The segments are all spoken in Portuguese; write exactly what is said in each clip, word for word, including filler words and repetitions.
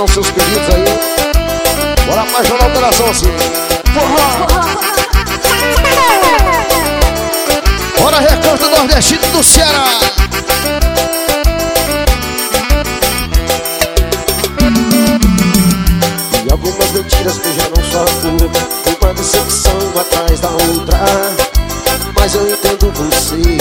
os seus pedidos aí. Bora apaixonar o coração assim. Forró! Bora recanto nordestino do Ceará. E algumas mentiras beijaram sua boca, uma decepção atrás da outra. Mas eu entendo você.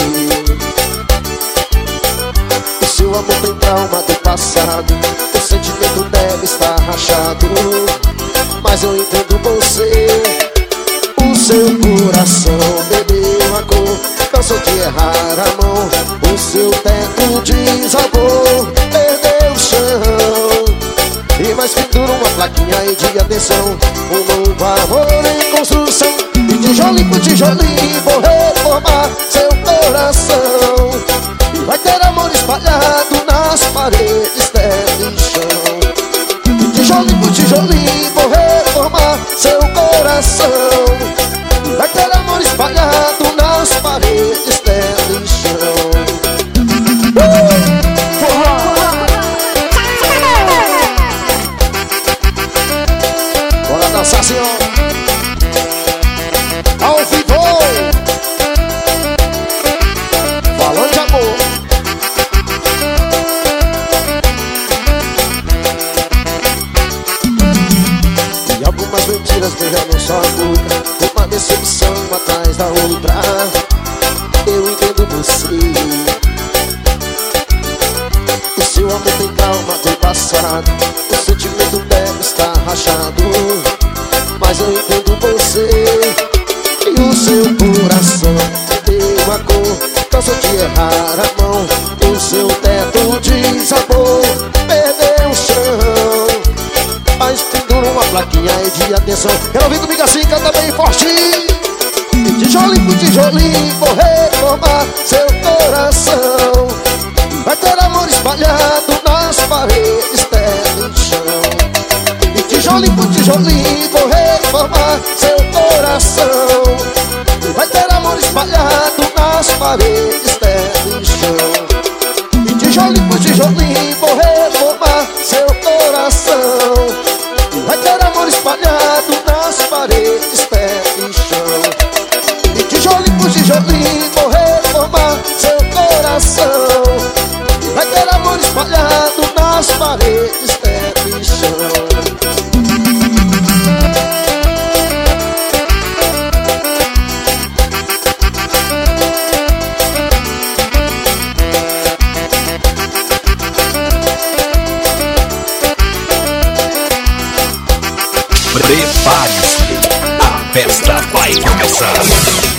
O seu amor tem trauma do passado, o sentimento deve estar rachado. Mas eu entendo você. O seu coração bebeu a cor, cansou de errar a mão. O seu teto desabou, perdeu o chão. E mais pendura uma plaquinha aí de atenção, um novo amor em construção. E tijolinho por tijolinho vou reformar seu coração. E vai ter amor espalhado nas paredes, terra e chão. E tijolinho por tijolinho vou reformar seu coração. E vai ter amor espalhado nas paredes, terra e chão. uh! Bora dançar, senhor. Ao vivo, falando de amor. E algumas mentiras beijando sua boca, uma decepção atrás da outra. Eu entendo você. O seu amor tem trauma do passado, o sentimento deve estar rachado. Mas eu entendo você. E o seu coração deu a cor, cansou de errar a mão. O seu teto desabou, perdeu o chão. Mas pendura uma plaquinha aí de atenção. Quero ouvir comigo assim, canta bem forte. E tijolinho por tijolinho vou reformar seu coração. Vai ter amor espalhado nas paredes, terra e chão. E tijolinho por tijolinho vou reformar seu coração. Vai ter amor espalhado nas paredes, terra e chão. E tijolinho por tijolinho vou reformar seu coração. Vai ter amor espalhado nas paredes, terra e chão. E tijolinho por tijolinho vou reformar seu coração. Vai ter amor espalhado nas paredes, terra e chão. Prepare-se, a festa vai começar.